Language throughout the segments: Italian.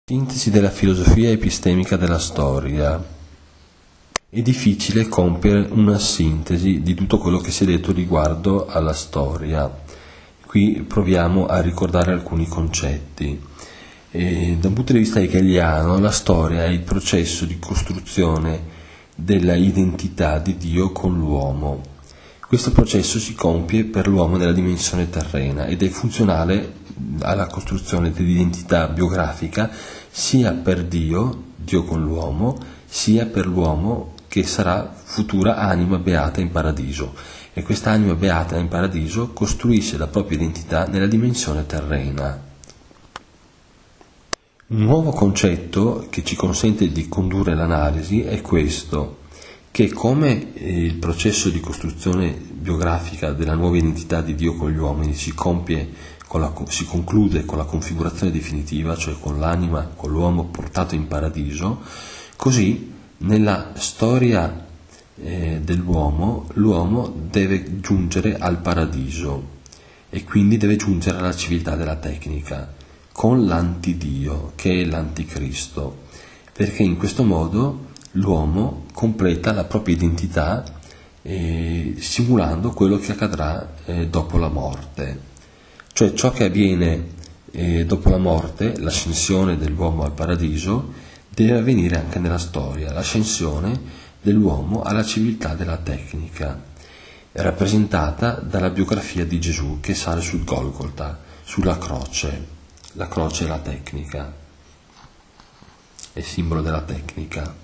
Sintesi della filosofia epistemica della storia. È difficile compiere una sintesi di tutto quello che si è detto riguardo alla storia. Qui proviamo a ricordare alcuni concetti. Da un punto di vista hegeliano, la storia è il processo di costruzione della identità di Dio con l'uomo. Questo processo si compie per l'uomo nella dimensione terrena ed è funzionale alla costruzione dell'identità biografica sia per Dio con l'uomo, sia per l'uomo che sarà futura anima beata in paradiso. E questa anima beata in paradiso costruisce la propria identità nella dimensione terrena. Un nuovo concetto che ci consente di condurre l'analisi è questo, che come il processo di costruzione biografica della nuova identità di Dio con gli uomini si conclude con la configurazione definitiva, cioè con l'anima, con l'uomo portato in paradiso, così nella storia dell'uomo, l'uomo deve giungere al paradiso e quindi deve giungere alla civiltà della tecnica, con l'antidio, che è l'anticristo, perché in questo modo l'uomo completa la propria identità simulando quello che accadrà dopo la morte. Cioè ciò che avviene dopo la morte, l'ascensione dell'uomo al paradiso, deve avvenire anche nella storia, l'ascensione dell'uomo alla civiltà della tecnica, rappresentata dalla biografia di Gesù che sale sul Golgota, sulla croce. La croce è la tecnica, è simbolo della tecnica.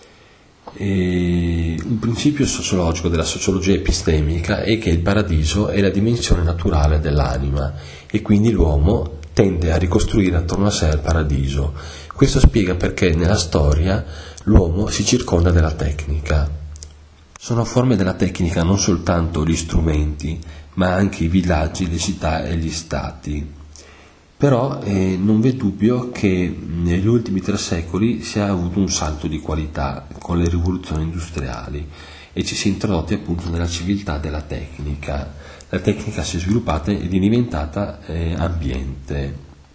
Un principio sociologico della sociologia epistemica è che il paradiso è la dimensione naturale dell'anima e quindi l'uomo tende a ricostruire attorno a sé il paradiso. Questo spiega perché nella storia l'uomo si circonda della tecnica. Sono forme della tecnica non soltanto gli strumenti, ma anche i villaggi, le città e gli stati. Però non v'è dubbio che negli ultimi 3 secoli si è avuto un salto di qualità con le rivoluzioni industriali e ci si è introdotti appunto nella civiltà della tecnica. La tecnica si è sviluppata ed è diventata ambiente.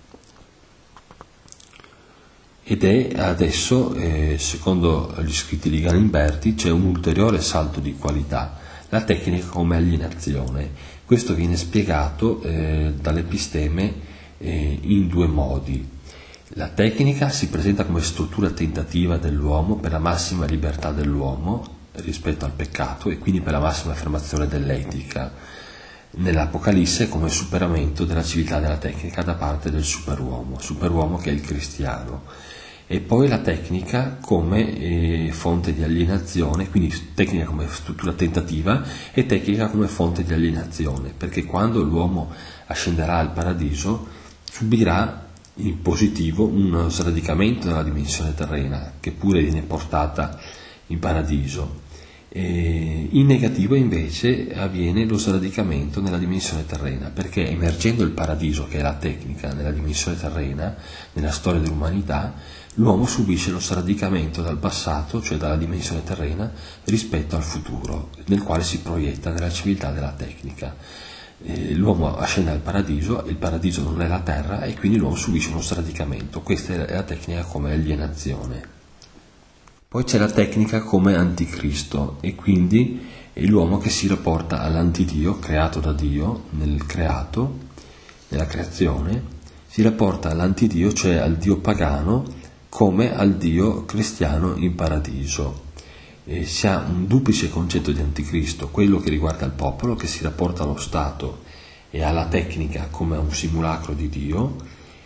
Ed è adesso, secondo gli scritti di Galimberti, c'è un ulteriore salto di qualità, la tecnica come alienazione. Questo viene spiegato dall'episteme in 2 modi. La tecnica si presenta come struttura tentativa dell'uomo per la massima libertà dell'uomo rispetto al peccato e quindi per la massima affermazione dell'etica. Nell'Apocalisse come superamento della civiltà della tecnica da parte del superuomo che è il cristiano. E poi la tecnica come fonte di alienazione, quindi tecnica come struttura tentativa e tecnica come fonte di alienazione, perché quando l'uomo ascenderà al paradiso subirà in positivo uno sradicamento della dimensione terrena, che pure viene portata in paradiso. In negativo invece avviene lo sradicamento nella dimensione terrena, perché emergendo il paradiso, che è la tecnica, nella dimensione terrena, nella storia dell'umanità, l'uomo subisce lo sradicamento dal passato, cioè dalla dimensione terrena, rispetto al futuro, nel quale si proietta nella civiltà della tecnica. L'uomo ascende al paradiso, il paradiso non è la terra e quindi l'uomo subisce uno sradicamento. Questa è la tecnica come alienazione. Poi c'è la tecnica come anticristo e quindi è l'uomo che si rapporta all'antidio creato da Dio nel creato, nella creazione, si rapporta all'antidio, cioè al Dio pagano, come al Dio cristiano in paradiso. Si ha un duplice concetto di anticristo, quello che riguarda il popolo, che si rapporta allo Stato e alla tecnica come a un simulacro di Dio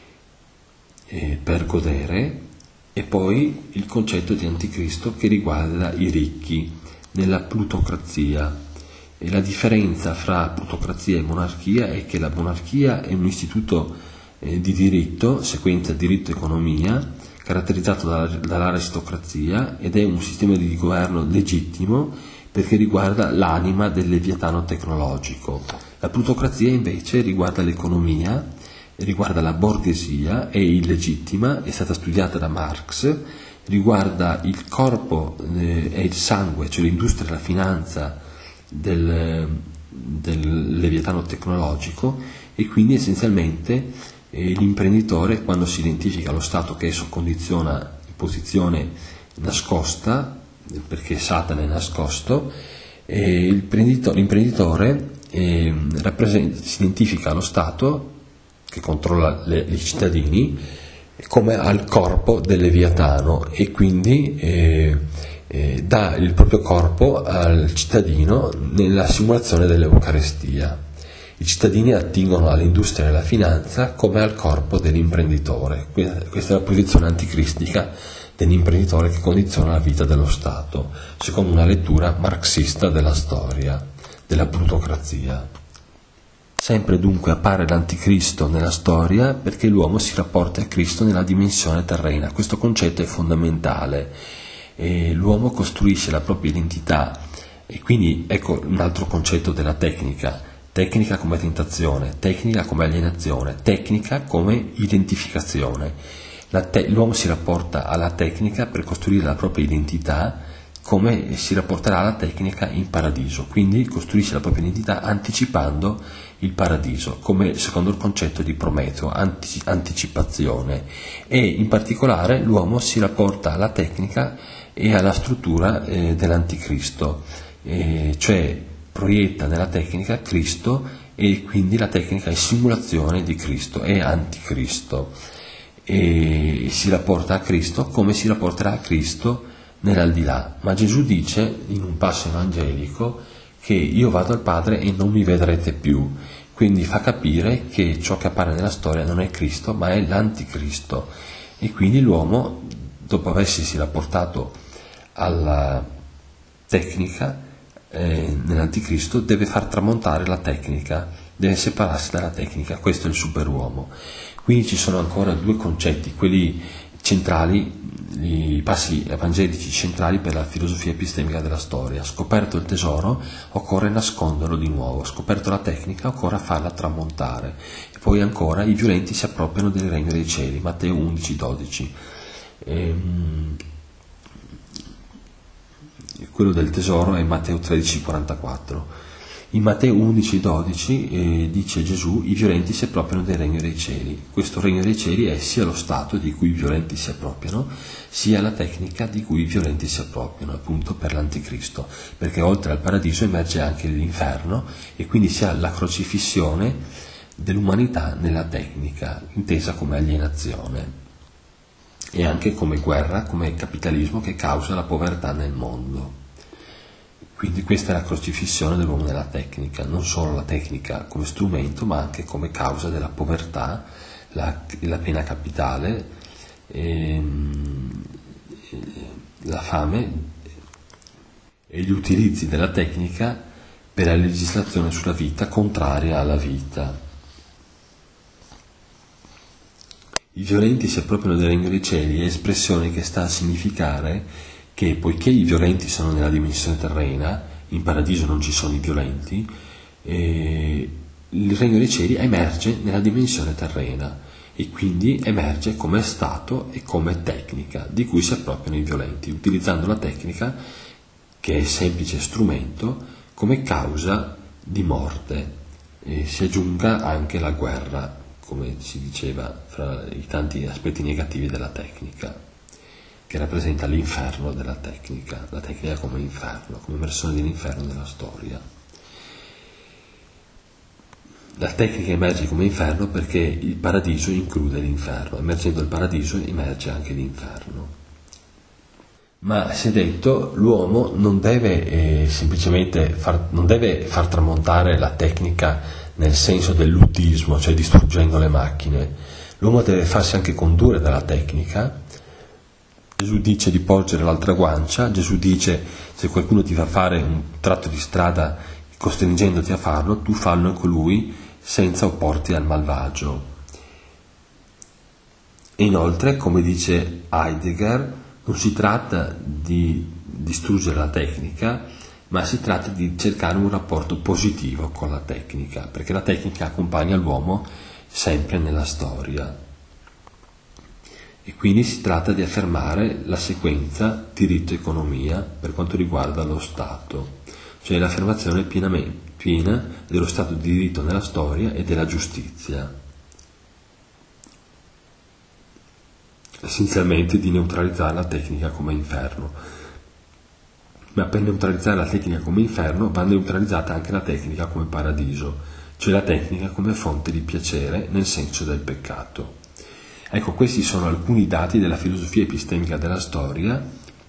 per godere, e poi il concetto di anticristo che riguarda i ricchi nella plutocrazia. E la differenza fra plutocrazia e monarchia è che la monarchia è un istituto di diritto, sequenza diritto-economia, caratterizzato dall'aristocrazia ed è un sistema di governo legittimo perché riguarda l'anima del leviatano tecnologico. La plutocrazia invece riguarda l'economia, riguarda la borghesia, è illegittima, è stata studiata da Marx, riguarda il corpo e il sangue, cioè l'industria e la finanza del leviatano tecnologico e quindi essenzialmente E l'imprenditore, quando si identifica lo stato che esso condiziona in posizione nascosta, perché Satana è nascosto, l'imprenditore si identifica lo Stato che controlla i cittadini come al corpo del Leviatano, e quindi dà il proprio corpo al cittadino nella simulazione dell'Eucaristia. I cittadini attingono all'industria della finanza come al corpo dell'imprenditore. Questa è la posizione anticristica dell'imprenditore che condiziona la vita dello Stato, secondo una lettura marxista della storia, della plutocrazia. Sempre dunque appare l'anticristo nella storia perché l'uomo si rapporta a Cristo nella dimensione terrena. Questo concetto è fondamentale. E l'uomo costruisce la propria identità, e quindi ecco un altro concetto della tecnica come tentazione, tecnica come alienazione, tecnica come identificazione. L'uomo si rapporta alla tecnica per costruire la propria identità, come si rapporterà alla tecnica in paradiso, quindi costruisce la propria identità anticipando il paradiso, come secondo il concetto di Prometeo, anticipazione. E in particolare l'uomo si rapporta alla tecnica e alla struttura dell'anticristo, cioè proietta nella tecnica Cristo, e quindi la tecnica è simulazione di Cristo, è anticristo, e si rapporta a Cristo come si rapporterà a Cristo nell'aldilà. Ma Gesù dice in un passo evangelico che io vado al Padre e non mi vedrete più, quindi fa capire che ciò che appare nella storia non è Cristo ma è l'anticristo, e quindi l'uomo, dopo aversi rapportato alla tecnica nell'anticristo, deve far tramontare la tecnica, deve separarsi dalla tecnica. Questo è il superuomo. Quindi ci sono ancora due concetti, quelli centrali, i passi evangelici centrali per la filosofia epistemica della storia. Scoperto il tesoro, occorre nasconderlo di nuovo; scoperto la tecnica, occorre farla tramontare. E poi ancora i violenti si appropriano del regno dei cieli, Matteo 11-12. Quello del tesoro è Matteo 13-44. In Matteo 11-12 dice Gesù: i violenti si appropriano del regno dei cieli. Questo regno dei cieli è sia lo stato di cui i violenti si appropriano, sia la tecnica di cui i violenti si appropriano, appunto per l'anticristo, perché oltre al paradiso emerge anche l'inferno, e quindi si ha la crocifissione dell'umanità nella tecnica, intesa come alienazione, e anche come guerra, come capitalismo che causa la povertà nel mondo. Quindi questa è la crocifissione dell'uomo nella tecnica, non solo la tecnica come strumento, ma anche come causa della povertà, la pena capitale, la fame e gli utilizzi della tecnica per la legislazione sulla vita contraria alla vita. I violenti si appropriano del regno dei cieli è espressione che sta a significare che, poiché i violenti sono nella dimensione terrena, in paradiso non ci sono i violenti, il regno dei cieli emerge nella dimensione terrena, e quindi emerge come stato e come tecnica di cui si appropriano i violenti, utilizzando la tecnica, che è semplice strumento, come causa di morte. E si aggiunga anche la guerra, come si diceva, fra i tanti aspetti negativi della tecnica, che rappresenta l'inferno della tecnica, la tecnica come inferno, come versione dell'inferno nella storia. La tecnica emerge come inferno perché il paradiso include l'inferno, emergendo il paradiso emerge anche l'inferno. Ma si è detto, l'uomo non deve semplicemente non deve far tramontare la tecnica nel senso del luddismo, cioè distruggendo le macchine. L'uomo deve farsi anche condurre dalla tecnica. Gesù dice di porgere l'altra guancia, Gesù dice: se qualcuno ti fa fare un tratto di strada costringendoti a farlo, tu fallo con lui senza opporti al malvagio. E inoltre, come dice Heidegger, non si tratta di distruggere la tecnica, ma si tratta di cercare un rapporto positivo con la tecnica, perché la tecnica accompagna l'uomo sempre nella storia. E quindi si tratta di affermare la sequenza diritto-economia per quanto riguarda lo Stato, cioè l'affermazione piena dello Stato di diritto nella storia e della giustizia. essenzialmente di neutralizzare la tecnica come inferno. Ma per neutralizzare la tecnica come inferno va neutralizzata anche la tecnica come paradiso, cioè la tecnica come fonte di piacere nel senso del peccato. Ecco, questi sono alcuni dati della filosofia epistemica della storia.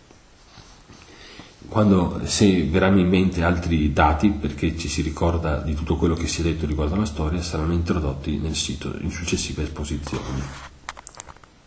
Se verranno in mente altri dati, perché ci si ricorda di tutto quello che si è detto riguardo alla storia, saranno introdotti nel sito in successive esposizioni.